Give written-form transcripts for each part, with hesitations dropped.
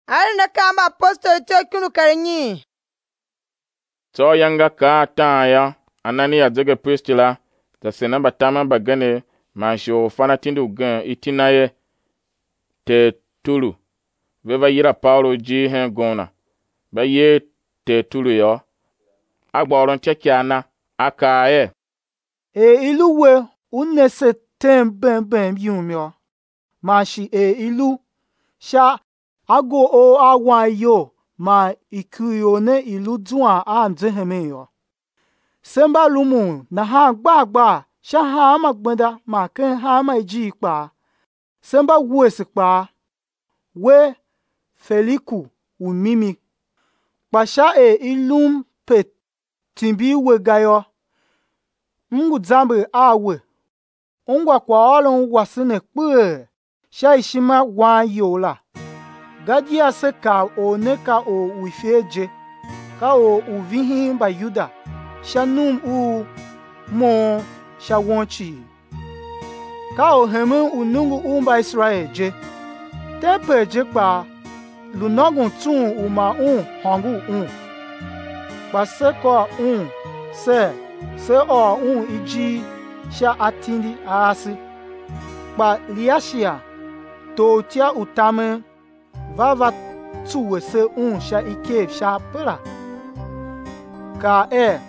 Ari na kama apostol to kunu karinyi. To yanga ka ta ya Anania zege pristila ta sena batama bagane ma sho fana tindu gan itinaye te tulu. Veva yira Paulo ji hen gona. Ba ye te tulu yo. Agboron chekiana akaye. Iluwe unese tem ben yumyo. Mashi ilu sha ago o awan yo ma ikuyo ne ilu duan a nzeheme yo. Semba lumu na ha gbagba sha ha magbenda ma ken ha ma ji pa. Semba wesi pa we Feliku umimi. Pasha ilum pet timbi we gayo. Mungu zambe awe. Ongwa kwa olon wasine kwe. Sha ishima wan yola. Gadia se ka o ne ka o wifeje. Ka o uvihin ba yuda. Sha num u mo sha wonchi. Ka o heme unungu umba Israel je. Tepe je pa lunogun tun uma hongu Pa se ko se o iji sha atindi asi. Pa liashia to tia utame vava tuwe se sha ike sha pera. Ka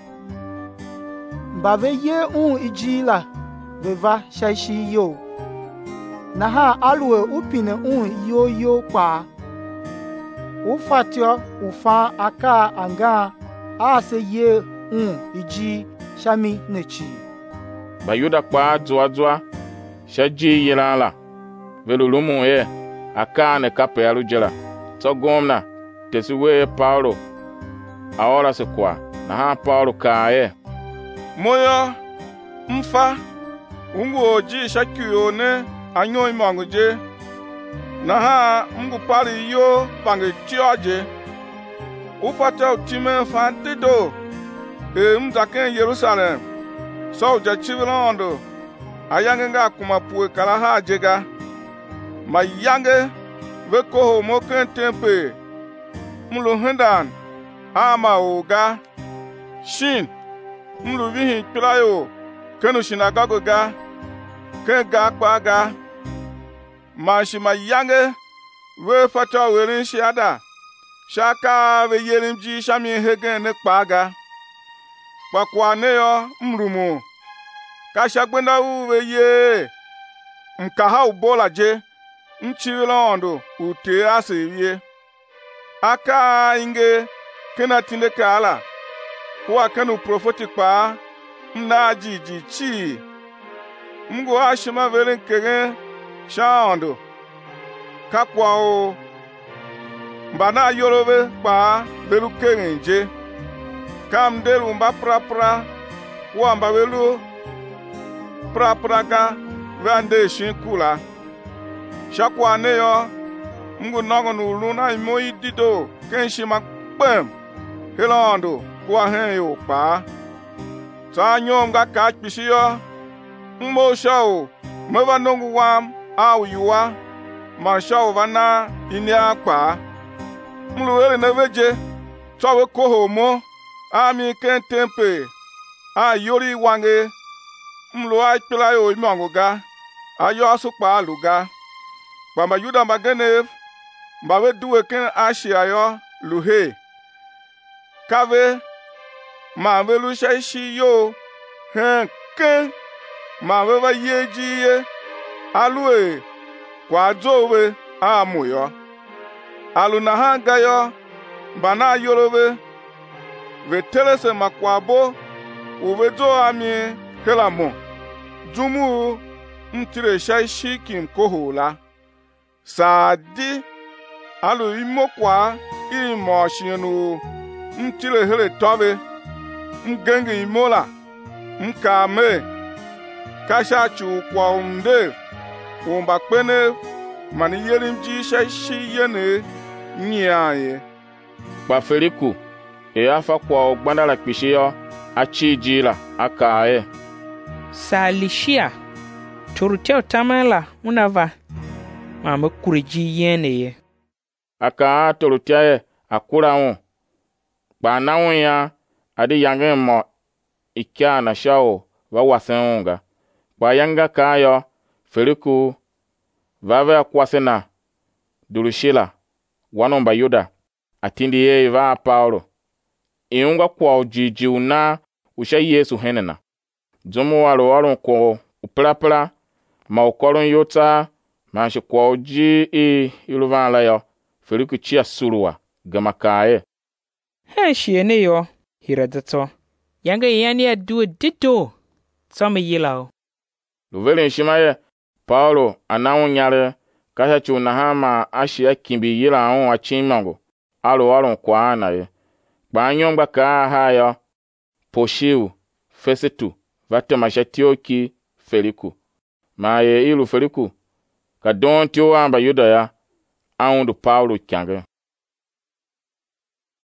mbave ye iji la veva sha ishi yo. Na ha alwe upine yo pa. Ufatio ufa aka anga se ye iji shami nechi. Bayuda kwa zwa shaji yilala. Velulumu ye aka ne kape alujela. So gomna tesuwe Paulo. Aora se kwa na ha Paulo ka ye. Moya mfa ungu oji shakuyo ne anyo imanguje. Na ha mungu pari yo pange tioje. Ufata utime fantido. Mzaken Yerusalem. So ja chivilando. Ayangenga kumapue kalaha jega. Mayange vekoho moken tempe. Mulu hendan. Ama oga. Shin. Mulu vihin pilayo. Kenu shinagago ga. Ken ga kwa ga. Mashima yange we fata werin shiada shaka we yerimji shami hegen ne kpaga pakwa ne yo mrumu ka shagbenda u we ye nka ha ubola je nchilondo ute asiwie aka inge kena tinde kala kwa kanu profeti pa mna jiji chi mgo ashima werin kegen Shando kakwa o mbana yorobe pa belu kenje kam delu mba prapra wa mba belu prapraga vande shinkula shakwa ne yo mgu nongo nulu na imo idido kenshi makpem helando kwa hen yo pa sa nyom ga ka kpisi yo mmo shao mwa nongu wam au yuwa marshal vana inia kpa mluwele neveje chowe koho mo ami ken tempe a yori wange mlu a pila yo imangoga ayo asukpa aluga bamba yuda magene mbawe duwe ken ashi ayo luhe kave ma velu shaishi yo hen ken ma veva yeji ye alue kwa jowe amuyo alu na ha gayo bana yorowe vetelese makwabo uvejo ami helamo jumu mtire shaishi kim kohola sadi alu imokwa imo shinu mtire hele tobe mgenge imola mkame kasha chukwa umde Womba kwene mani yerimji shaishi yene nyaye. Ba Feliku afa kwa ogbanda la kpishi yo achi jila akaye. Salishia turuteo tamala unava mama kuriji yene ye. aka tolutia akura ba na ya adi yange mo ikya na shao wa wasenga ba yanga kayo Feliku vava kwasena Durushila wanomba Yuda atindi ye va Paulo iunga kwa jijiuna usha Yesu henena zomo walo ko uprapra ma ukolon yota ma shi kwa uji iluvan la yo Feliku chia surua gama kae shiene yo hiradato yanga yani adu dito some yilao luvelen shimaye Paulo anawu nyare kasha chuna hama ashia kimbi yila on achimango alo kwa na ye banyongba ka haya poshiu Fesetu vate mashatioki Feliku maye ilu Feliku ka don tio amba Yuda ya aundu Paulo kyange